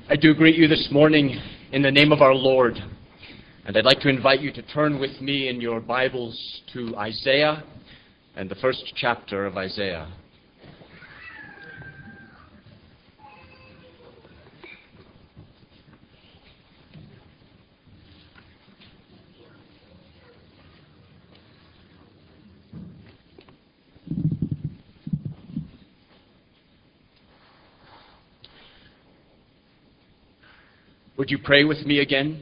I do greet you this morning in the name of our Lord, and I'd like to invite you to turn with me in your Bibles to Isaiah and the first chapter of Isaiah. Would you pray with me again?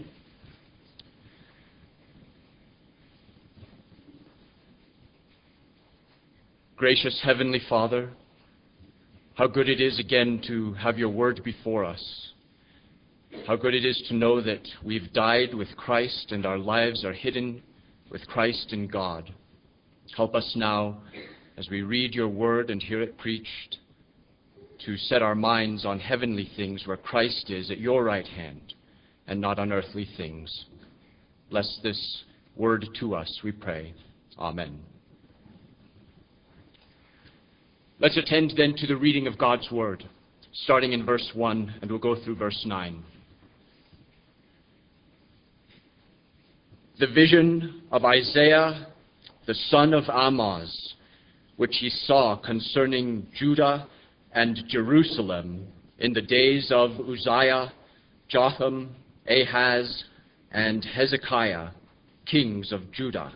Gracious Heavenly Father, how good it is again to have your word before us. How good it is to know that we've died with Christ and our lives are hidden with Christ in God. Help us now, as we read your word and hear it preached, to set our minds on heavenly things where Christ is at your right hand and not on earthly things. Bless this word to us, we pray. Amen. Let's attend then to the reading of God's word, starting in verse 1, and we'll go through verse 9. The vision of Isaiah, the son of Amoz, which he saw concerning Judah and Jerusalem in the days of Uzziah, Jotham, Ahaz, and Hezekiah, kings of Judah.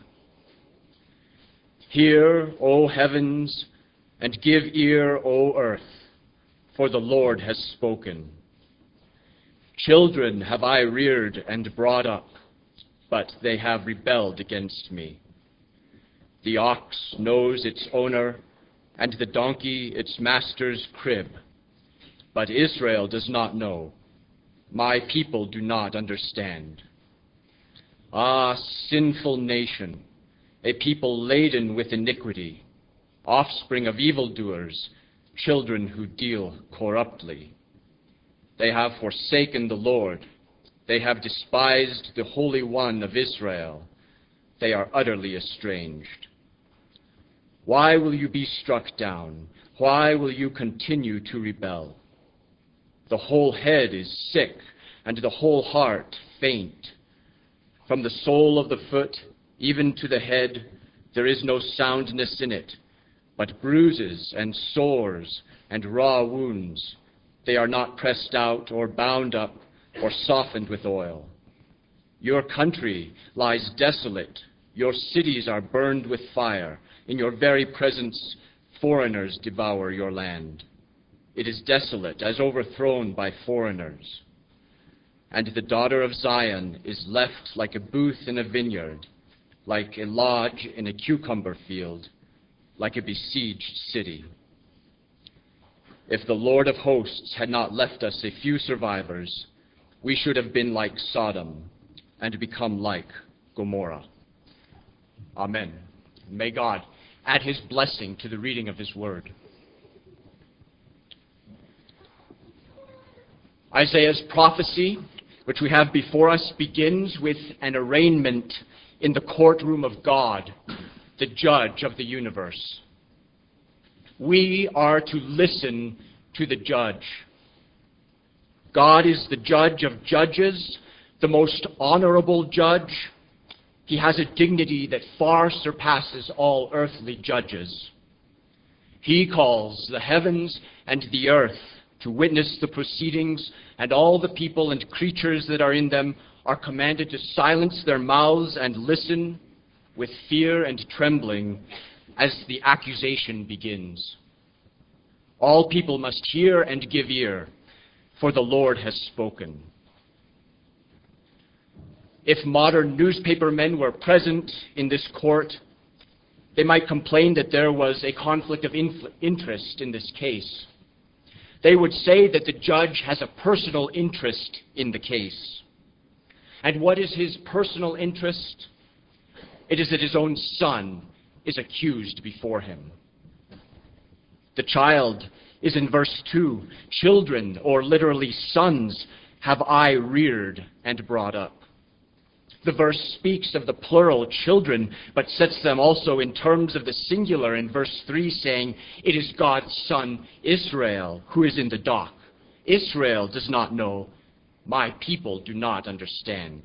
Hear, O heavens, and give ear, O earth, for the Lord has spoken. Children have I reared and brought up, but they have rebelled against me. The ox knows its owner, and the donkey its master's crib. But Israel does not know. My people do not understand. Ah, sinful nation, a people laden with iniquity, offspring of evildoers, children who deal corruptly. They have forsaken the Lord. They have despised the Holy One of Israel. They are utterly estranged. Why will you be struck down? Why will you continue to rebel? The whole head is sick, and the whole heart faint. From the sole of the foot even to the head, there is no soundness in it, but bruises and sores and raw wounds. They are not pressed out or bound up or softened with oil. Your country lies desolate. Your cities are burned with fire. In your very presence, foreigners devour your land. It is desolate, as overthrown by foreigners. And the daughter of Zion is left like a booth in a vineyard, like a lodge in a cucumber field, like a besieged city. If the Lord of hosts had not left us a few survivors, we should have been like Sodom and become like Gomorrah. Amen. May God add his blessing to the reading of his word. Isaiah's prophecy, which we have before us, begins with an arraignment in the courtroom of God, the judge of the universe. We are to listen to the judge. God is the judge of judges, the most honorable judge. He has a dignity that far surpasses all earthly judges. He calls the heavens and the earth to witness the proceedings, and all the people and creatures that are in them are commanded to silence their mouths and listen with fear and trembling as the accusation begins. All people must hear and give ear, for the Lord has spoken. If modern newspapermen were present in this court, they might complain that there was a conflict of interest in this case. They would say that the judge has a personal interest in the case. And what is his personal interest? It is that his own son is accused before him. The child is in verse 2. Children, or literally sons, have I reared and brought up. The verse speaks of the plural children, but sets them also in terms of the singular in verse 3, saying, it is God's son, Israel, who is in the dock. Israel does not know, my people do not understand.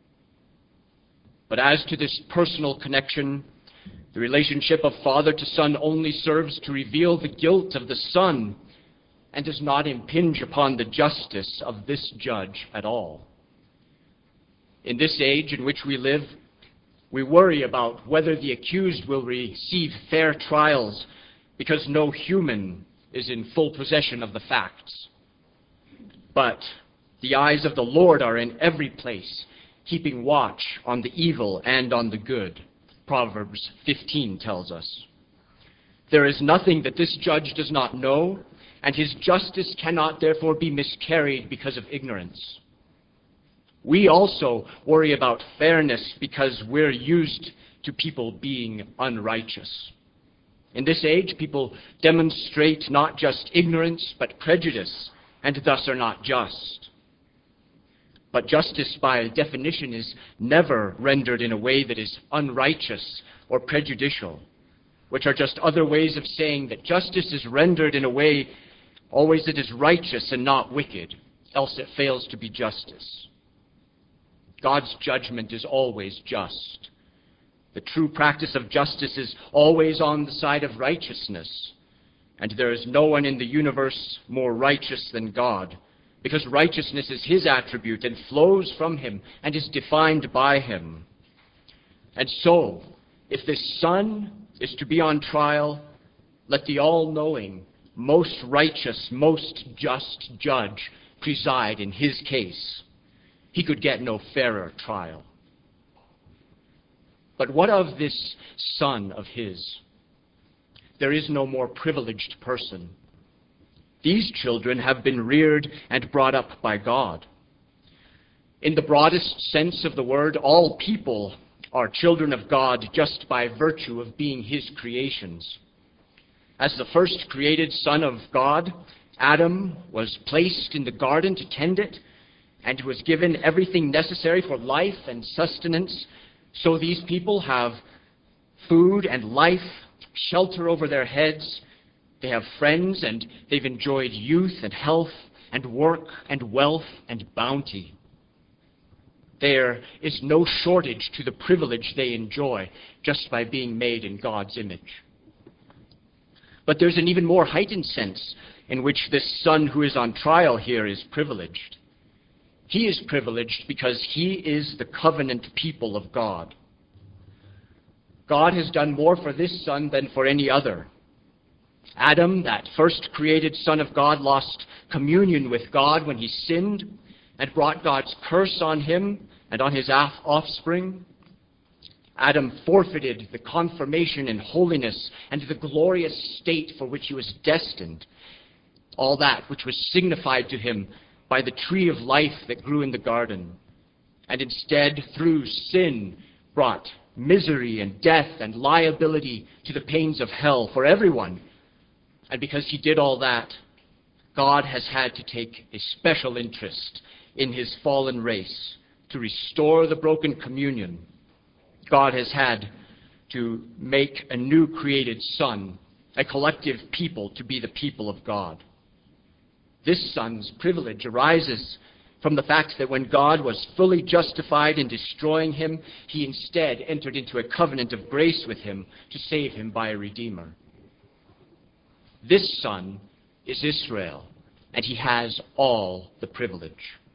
But as to this personal connection, the relationship of father to son only serves to reveal the guilt of the son and does not impinge upon the justice of this judge at all. In this age in which we live, we worry about whether the accused will receive fair trials because no human is in full possession of the facts. But the eyes of the Lord are in every place, keeping watch on the evil and on the good. Proverbs 15 tells us. There is nothing that this judge does not know, and his justice cannot therefore be miscarried because of ignorance. We also worry about fairness because we're used to people being unrighteous. In this age, people demonstrate not just ignorance, but prejudice, and thus are not just. But justice, by definition, is never rendered in a way that is unrighteous or prejudicial, which are just other ways of saying that justice is rendered in a way always that is righteous and not wicked, else it fails to be justice. God's judgment is always just. The true practice of justice is always on the side of righteousness, and there is no one in the universe more righteous than God, because righteousness is his attribute and flows from him and is defined by him. And so, if this son is to be on trial, let the all-knowing, most righteous, most just judge preside in his case. He could get no fairer trial. But what of this son of his? There is no more privileged person. These children have been reared and brought up by God. In the broadest sense of the word, all people are children of God just by virtue of being his creations. As the first created son of God, Adam was placed in the garden to tend it and was given everything necessary for life and sustenance. So these people have food and life, shelter over their heads. They have friends, and they've enjoyed youth and health and work and wealth and bounty. There is no shortage to the privilege they enjoy just by being made in God's image. But there's an even more heightened sense in which this son who is on trial here is privileged. He is privileged because he is the covenant people of God. God has done more for this son than for any other. Adam, that first created son of God, lost communion with God when he sinned and brought God's curse on him and on his offspring. Adam forfeited the confirmation in holiness and the glorious state for which he was destined, all that which was signified to him by the tree of life that grew in the garden, and instead, through sin, brought misery and death and liability to the pains of hell for everyone. And because he did all that, God has had to take a special interest in his fallen race to restore the broken communion. God has had to make a new created son, a collective people to be the people of God. This son's privilege arises from the fact that when God was fully justified in destroying him, he instead entered into a covenant of grace with him to save him by a redeemer. This son is Israel, and he has all the privilege.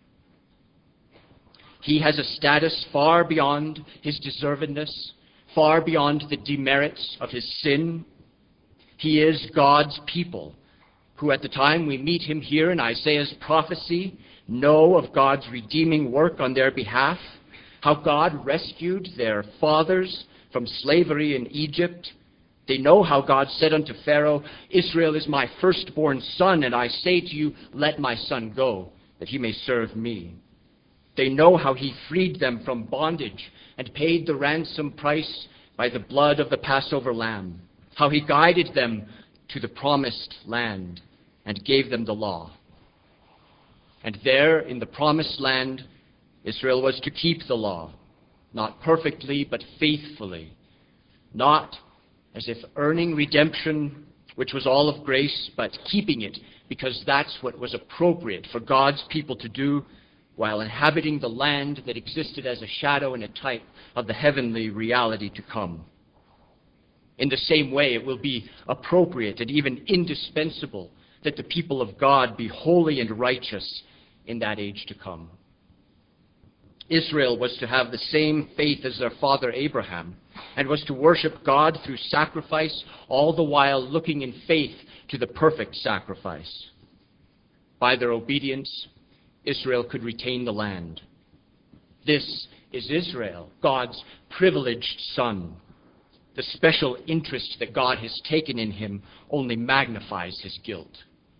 He has a status far beyond his deservedness, far beyond the demerits of his sin. He is God's people, who at the time we meet him here in Isaiah's prophecy know of God's redeeming work on their behalf, how God rescued their fathers from slavery in Egypt. They know how God said unto Pharaoh, Israel is my firstborn son, and I say to you, let my son go, that he may serve me. They know how he freed them from bondage and paid the ransom price by the blood of the Passover lamb, how he guided them to the promised land and gave them the law. And there in the promised land, Israel was to keep the law, not perfectly, but faithfully, not as if earning redemption, which was all of grace, but keeping it because that's what was appropriate for God's people to do while inhabiting the land that existed as a shadow and a type of the heavenly reality to come. In the same way, it will be appropriate and even indispensable that the people of God be holy and righteous in that age to come. Israel was to have the same faith as their father Abraham, and was to worship God through sacrifice, all the while looking in faith to the perfect sacrifice. By their obedience, Israel could retain the land. This is Israel, God's privileged son. The special interest that God has taken in him only magnifies his guilt.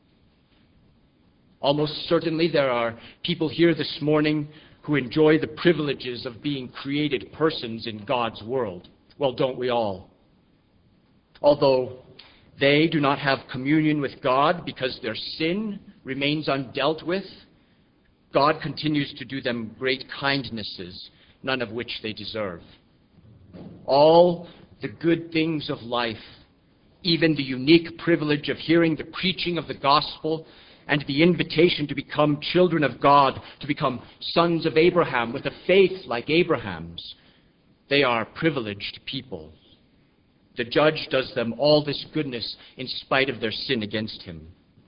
Almost certainly there are people here this morning who enjoy the privileges of being created persons in God's world. Well, don't we all? Although they do not have communion with God because their sin remains undealt with, God continues to do them great kindnesses, none of which they deserve. All the good things of life, even the unique privilege of hearing the preaching of the gospel and the invitation to become children of God, to become sons of Abraham with a faith like Abraham's, they are privileged people. The judge does them all this goodness in spite of their sin against him.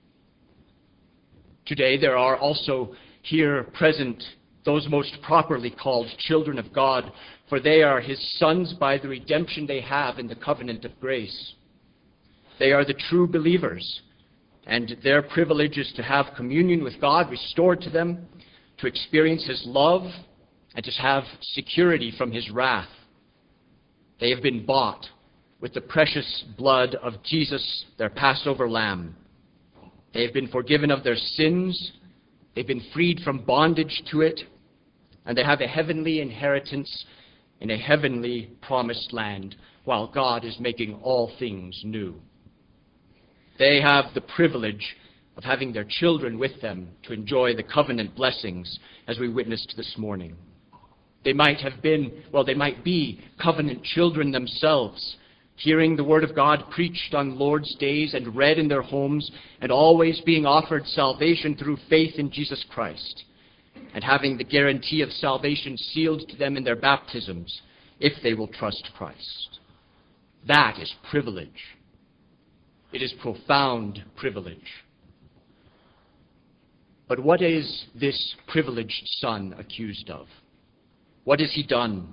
Today there are also here present those most properly called children of God, for they are his sons by the redemption they have in the covenant of grace. They are the true believers, and their privilege is to have communion with God restored to them, to experience his love, and to have security from his wrath. They have been bought with the precious blood of Jesus, their Passover lamb. They have been forgiven of their sins. They've been freed from bondage to it, and they have a heavenly inheritance in a heavenly promised land, while God is making all things new. They have the privilege of having their children with them to enjoy the covenant blessings, as we witnessed this morning. They might be covenant children themselves, hearing the Word of God preached on Lord's days and read in their homes, and always being offered salvation through faith in Jesus Christ, and having the guarantee of salvation sealed to them in their baptisms, if they will trust Christ. That is privilege. It is profound privilege. But what is this privileged son accused of? What has he done?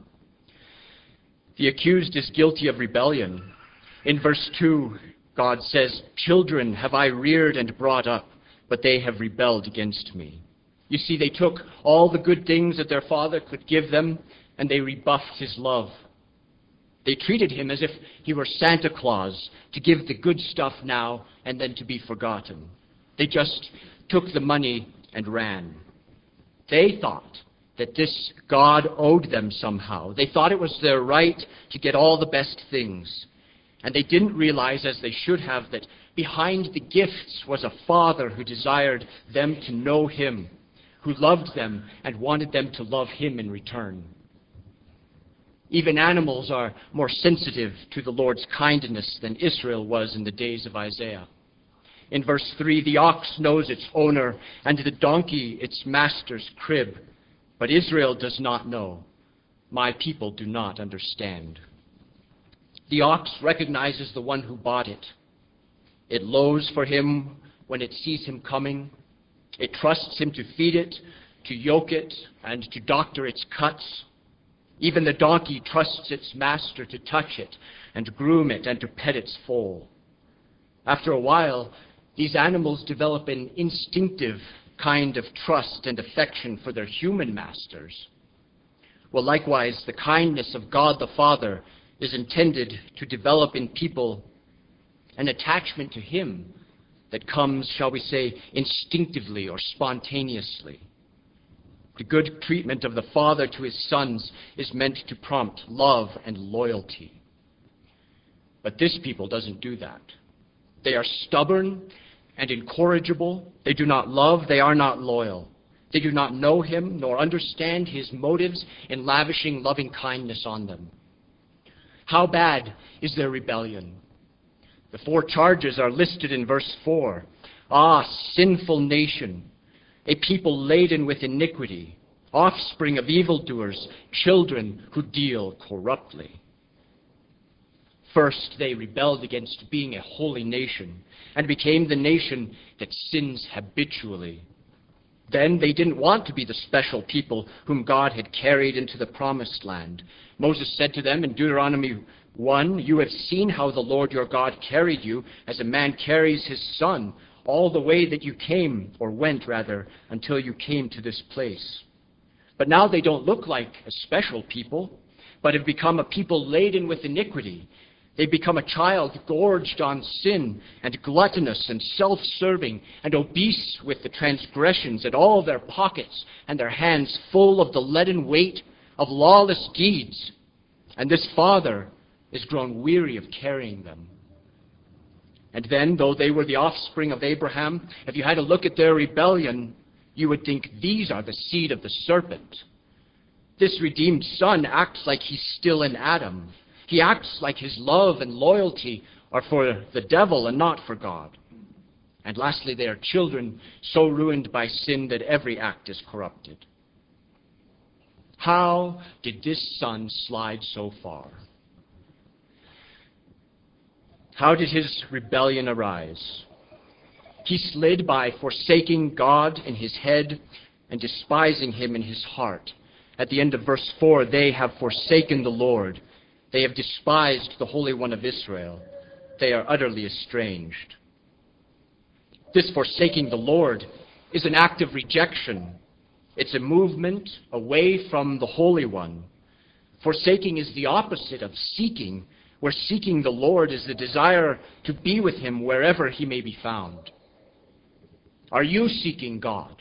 The accused is guilty of rebellion. In verse 2, God says, "Children have I reared and brought up, but they have rebelled against me." You see, they took all the good things that their father could give them, and they rebuffed his love. They treated him as if he were Santa Claus, to give the good stuff now and then to be forgotten. They just took the money and ran. They thought that this God owed them somehow. They thought it was their right to get all the best things. And they didn't realize, as they should have, that behind the gifts was a Father who desired them to know him, who loved them and wanted them to love him in return. Even animals are more sensitive to the Lord's kindness than Israel was in the days of Isaiah. In verse 3, the ox knows its owner, and the donkey its master's crib. But Israel does not know. My people do not understand. The ox recognizes the one who bought it. It lows for him when it sees him coming. It trusts him to feed it, to yoke it, and to doctor its cuts. Even the donkey trusts its master to touch it and groom it and to pet its foal. After a while, these animals develop an instinctive kind of trust and affection for their human masters. Well, likewise, the kindness of God the Father is intended to develop in people an attachment to him that comes, shall we say, instinctively or spontaneously. The good treatment of the Father to his sons is meant to prompt love and loyalty. But this people doesn't do that. They are stubborn and incorrigible. They do not love. They are not loyal. They do not know him nor understand his motives in lavishing loving kindness on them. How bad is their rebellion? The 4 charges are listed in verse 4. Ah, sinful nation, a people laden with iniquity, offspring of evildoers, children who deal corruptly. First, they rebelled against being a holy nation and became the nation that sins habitually. Then they didn't want to be the special people whom God had carried into the promised land. Moses said to them in Deuteronomy 1, "You have seen how the Lord your God carried you as a man carries his son all the way that you came, or went rather, until you came to this place." But now they don't look like a special people, but have become a people laden with iniquity. They become a child gorged on sin and gluttonous and self-serving and obese with the transgressions and all their pockets and their hands full of the leaden weight of lawless deeds. And this father is grown weary of carrying them. And then, though they were the offspring of Abraham, if you had a look at their rebellion, you would think these are the seed of the serpent. This redeemed son acts like he's still in Adam. He acts like his love and loyalty are for the devil and not for God. And lastly, they are children so ruined by sin that every act is corrupted. How did this son slide so far? How did his rebellion arise? He slid by forsaking God in his head and despising him in his heart. At the end of verse 4, they have forsaken the Lord. They have despised the Holy One of Israel. They are utterly estranged. This forsaking the Lord is an act of rejection. It's a movement away from the Holy One. Forsaking is the opposite of seeking, where seeking the Lord is the desire to be with him wherever he may be found. Are you seeking God?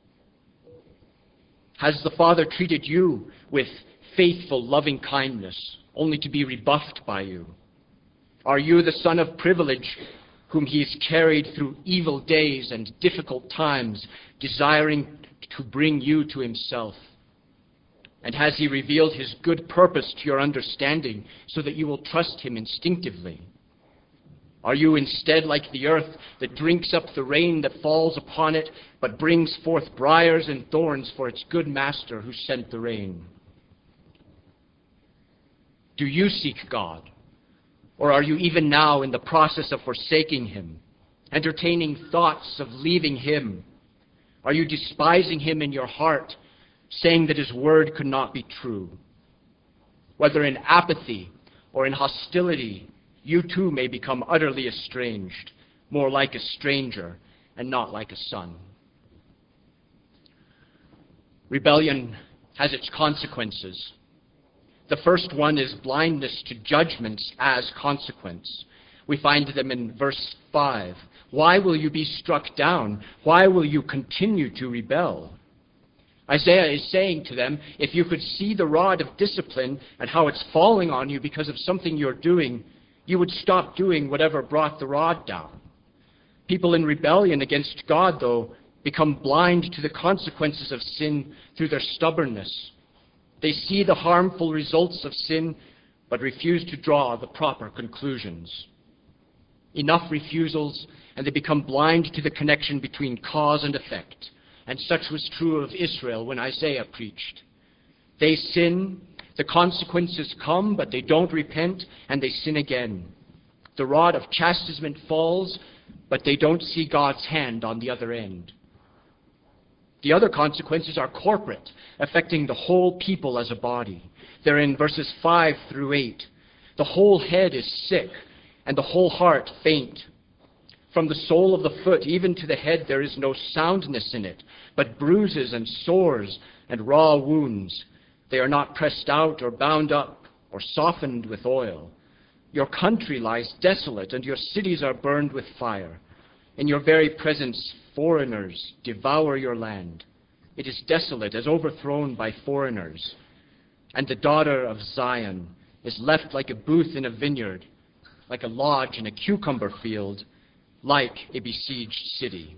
Has the Father treated you with faithful, loving kindness, only to be rebuffed by you? Are you the son of privilege whom he has carried through evil days and difficult times, desiring to bring you to himself? And has he revealed his good purpose to your understanding so that you will trust him instinctively? Are you instead like the earth that drinks up the rain that falls upon it, but brings forth briars and thorns for its good master who sent the rain? Do you seek God? Or are you even now in the process of forsaking him, entertaining thoughts of leaving him? Are you despising him in your heart, saying that his word could not be true? Whether in apathy or in hostility, you too may become utterly estranged, more like a stranger and not like a son. Rebellion has its consequences. The first one is blindness to judgments as consequence. We find them in verse 5. Why will you be struck down? Why will you continue to rebel? Isaiah is saying to them, if you could see the rod of discipline and how it's falling on you because of something you're doing, you would stop doing whatever brought the rod down. People in rebellion against God, though, become blind to the consequences of sin through their stubbornness. They see the harmful results of sin, but refuse to draw the proper conclusions. Enough refusals, and they become blind to the connection between cause and effect. And such was true of Israel when Isaiah preached. They sin, the consequences come, but they don't repent, and they sin again. The rod of chastisement falls, but they don't see God's hand on the other end. The other consequences are corporate, affecting the whole people as a body. They're in verses 5 through 8. The whole head is sick, and the whole heart faint. From the sole of the foot even to the head there is no soundness in it, but bruises and sores and raw wounds. They are not pressed out or bound up or softened with oil. Your country lies desolate, and your cities are burned with fire. In your very presence, foreigners devour your land. It is desolate, as overthrown by foreigners. And the daughter of Zion is left like a booth in a vineyard, like a lodge in a cucumber field, like a besieged city.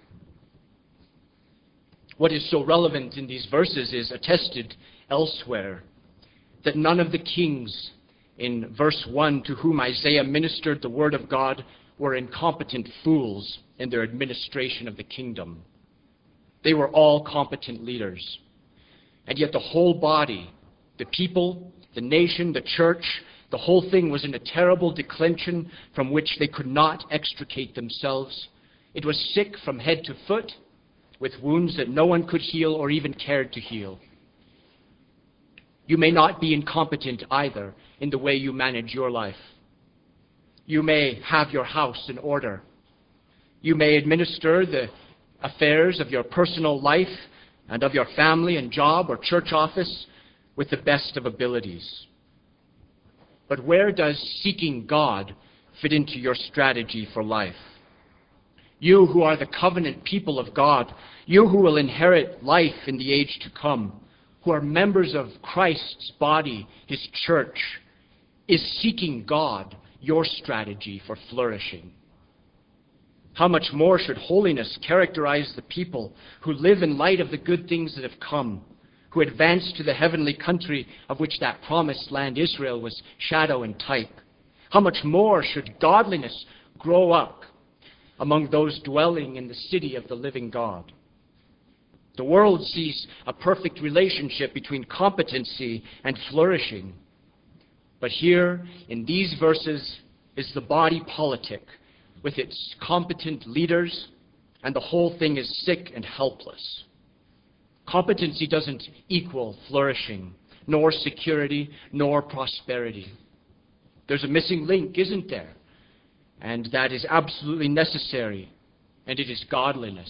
What is so relevant in these verses is attested elsewhere, that none of the kings in verse 1 to whom Isaiah ministered the word of God were incompetent fools in their administration of the kingdom. They were all competent leaders. And yet the whole body, the people, the nation, the church, the whole thing was in a terrible declension from which they could not extricate themselves. It was sick from head to foot, with wounds that no one could heal or even cared to heal. You may not be incompetent either in the way you manage your life. You may have your house in order. You may administer the affairs of your personal life and of your family and job or church office with the best of abilities. But where does seeking God fit into your strategy for life? You who are the covenant people of God, you who will inherit life in the age to come, who are members of Christ's body, His church, is seeking God your strategy for flourishing? How much more should holiness characterize the people who live in light of the good things that have come, who advance to the heavenly country of which that promised land Israel was shadow and type? How much more should godliness grow up among those dwelling in the city of the living God? The world sees a perfect relationship between competency and flourishing. But here, in these verses, is the body politic, with its competent leaders, and the whole thing is sick and helpless. Competency doesn't equal flourishing, nor security, nor prosperity. There's a missing link, isn't there? And that is absolutely necessary, and it is godliness.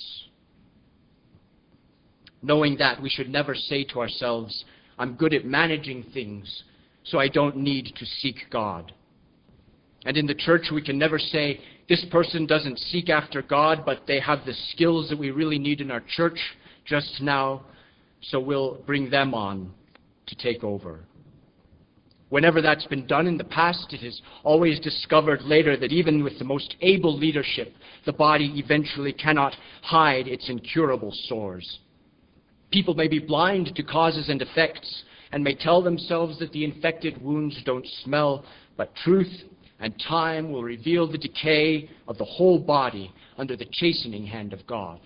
Knowing that, we should never say to ourselves, I'm good at managing things, so I don't need to seek God. And in the church, we can never say, this person doesn't seek after God, but they have the skills that we really need in our church just now, so we'll bring them on to take over. Whenever that's been done in the past, it is always discovered later that even with the most able leadership, the body eventually cannot hide its incurable sores. People may be blind to causes and effects and may tell themselves that the infected wounds don't smell, but truth and time will reveal the decay of the whole body under the chastening hand of God.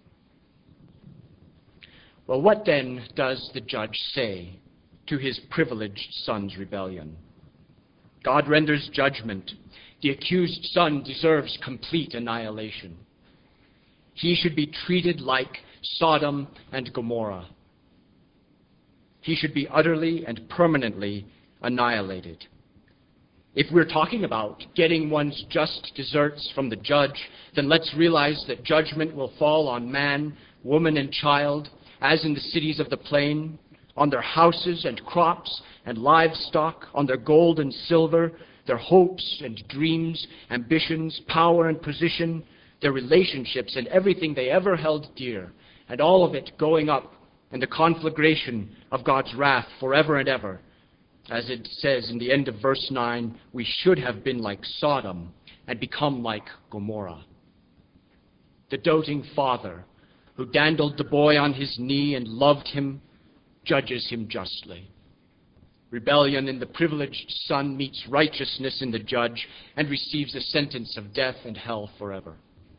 Well, what then does the judge say to his privileged son's rebellion? God renders judgment. The accused son deserves complete annihilation. He should be treated like Sodom and Gomorrah. He should be utterly and permanently annihilated. If we're talking about getting one's just deserts from the judge, then let's realize that judgment will fall on man, woman, and child, as in the cities of the plain, on their houses and crops and livestock, on their gold and silver, their hopes and dreams, ambitions, power and position, their relationships, and everything they ever held dear, and all of it going up in the conflagration of God's wrath forever and ever. As it says in the end of verse 9, we should have been like Sodom and become like Gomorrah. The doting father who dandled the boy on his knee and loved him judges him justly. Rebellion in the privileged son meets righteousness in the judge and receives a sentence of death and hell forever.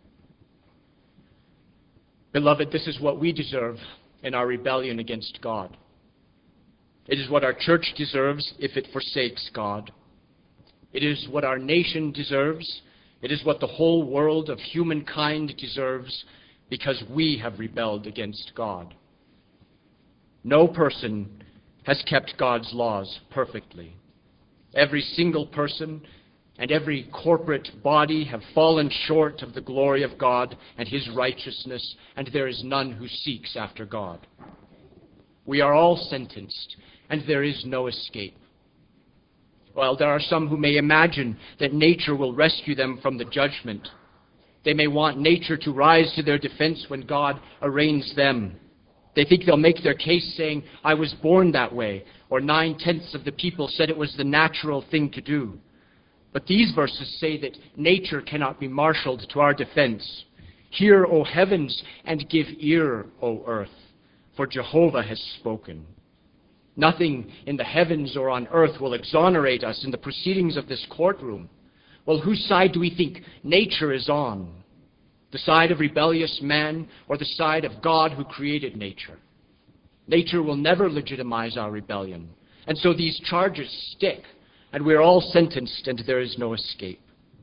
Beloved, this is what we deserve in our rebellion against God. It is what our church deserves if it forsakes God. It is what our nation deserves. It is what the whole world of humankind deserves because we have rebelled against God. No person has kept God's laws perfectly. Every single person and every corporate body have fallen short of the glory of God and His righteousness, and there is none who seeks after God. We are all sentenced, and there is no escape. Well, there are some who may imagine that nature will rescue them from the judgment. They may want nature to rise to their defense when God arraigns them. They think they'll make their case saying, I was born that way, or 9/10 of the people said it was the natural thing to do. But these verses say that nature cannot be marshaled to our defense. Hear, O heavens, and give ear, O earth, for Jehovah has spoken. Nothing in the heavens or on earth will exonerate us in the proceedings of this courtroom. Well, whose side do we think nature is on? The side of rebellious man or the side of God who created nature? Nature will never legitimize our rebellion. And so these charges stick, and we're all sentenced, and there is no escape.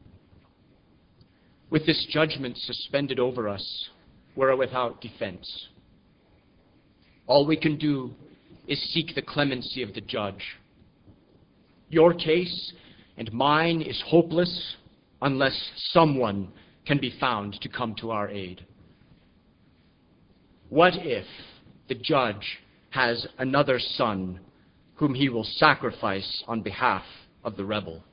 With this judgment suspended over us, we're without defense. All we can do is seek the clemency of the judge. Your case and mine is hopeless unless someone can be found to come to our aid. What if the judge has another son whom he will sacrifice on behalf of the rebel?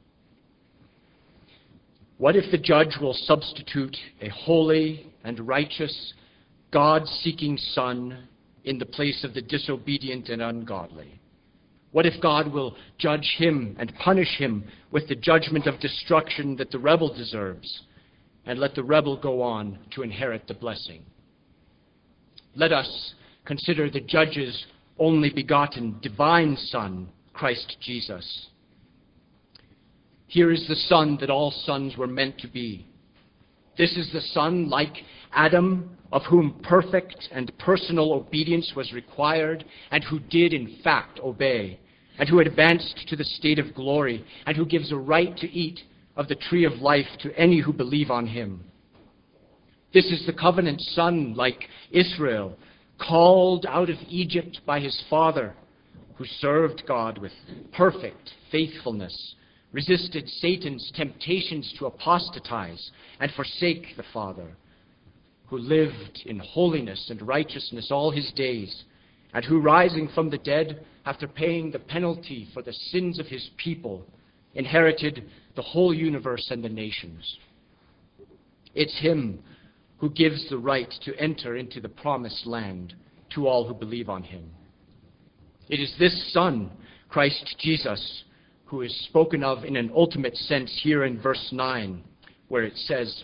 What if the judge will substitute a holy and righteous, God-seeking son in the place of the disobedient and ungodly? What if God will judge him and punish him with the judgment of destruction that the rebel deserves, and let the rebel go on to inherit the blessing? Let us consider the judge's only begotten divine Son, Christ Jesus. Here is the Son that all sons were meant to be. This is the Son, like Adam, of whom perfect and personal obedience was required, and who did in fact obey, and who advanced to the state of glory, and who gives a right to eat of the tree of life to any who believe on him. This is the covenant Son, like Israel, called out of Egypt by his father, who served God with perfect faithfulness, resisted Satan's temptations to apostatize and forsake the Father, who lived in holiness and righteousness all his days, and who, rising from the dead after paying the penalty for the sins of his people, inherited the whole universe and the nations. It's him who gives the right to enter into the promised land to all who believe on him. It is this Son, Christ Jesus, who is spoken of in an ultimate sense here in verse 9, where it says,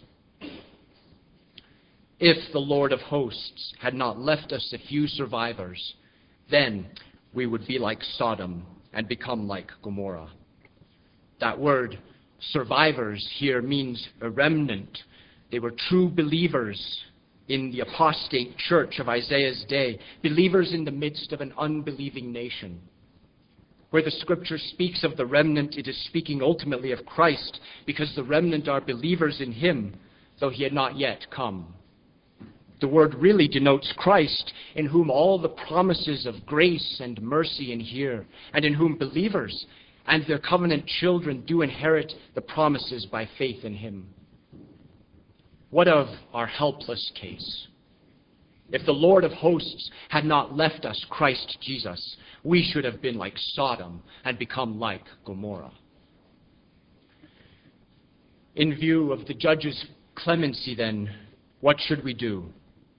"If the Lord of hosts had not left us a few survivors, then we would be like Sodom and become like Gomorrah." That word, survivors, here means a remnant. They were true believers in the apostate church of Isaiah's day, believers in the midst of an unbelieving nation. Where the Scripture speaks of the remnant, it is speaking ultimately of Christ, because the remnant are believers in him, though he had not yet come. The word really denotes Christ, in whom all the promises of grace and mercy inhere, and in whom believers and their covenant children do inherit the promises by faith in him. What of our helpless case? If the Lord of hosts had not left us Christ Jesus, we should have been like Sodom and become like Gomorrah. In view of the judge's clemency, then, what should we do?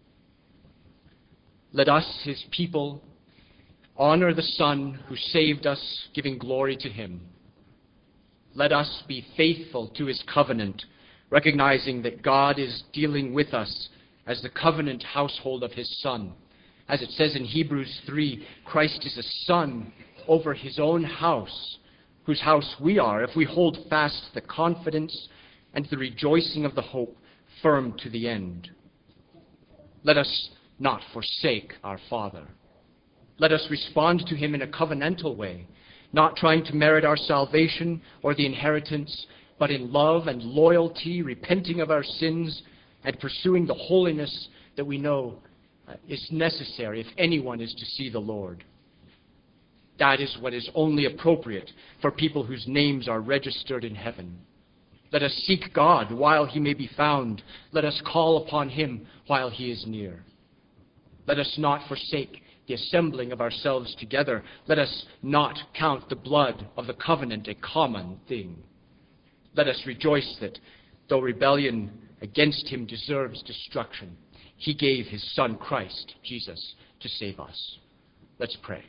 Let us, his people, honor the Son who saved us, giving glory to him. Let us be faithful to his covenant, recognizing that God is dealing with us as the covenant household of his Son. As it says in Hebrews 3, Christ is a son over his own house, whose house we are, if we hold fast the confidence and the rejoicing of the hope firm to the end. Let us not forsake our Father. Let us respond to him in a covenantal way, not trying to merit our salvation or the inheritance, but in love and loyalty, repenting of our sins and pursuing the holiness that we know is necessary if anyone is to see the Lord. That is what is only appropriate for people whose names are registered in heaven. Let us seek God while he may be found. Let us call upon him while he is near. Let us not forsake the assembling of ourselves together. Let us not count the blood of the covenant a common thing. Let us rejoice that, though rebellion against him deserves destruction, he gave his Son, Christ Jesus, to save us. Let's pray.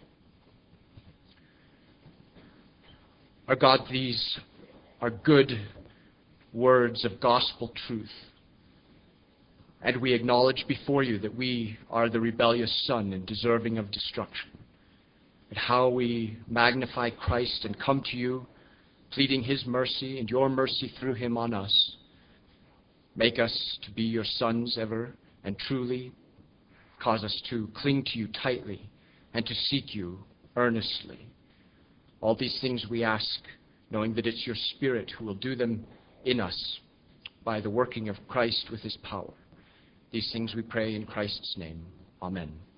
Our God, these are good words of gospel truth. And we acknowledge before you that we are the rebellious son and deserving of destruction. And how we magnify Christ and come to you, pleading his mercy and your mercy through him on us. Make us to be your sons ever and truly. Cause us to cling to you tightly and to seek you earnestly. All these things we ask, knowing that it's your Spirit who will do them in us by the working of Christ with his power. These things we pray in Christ's name. Amen.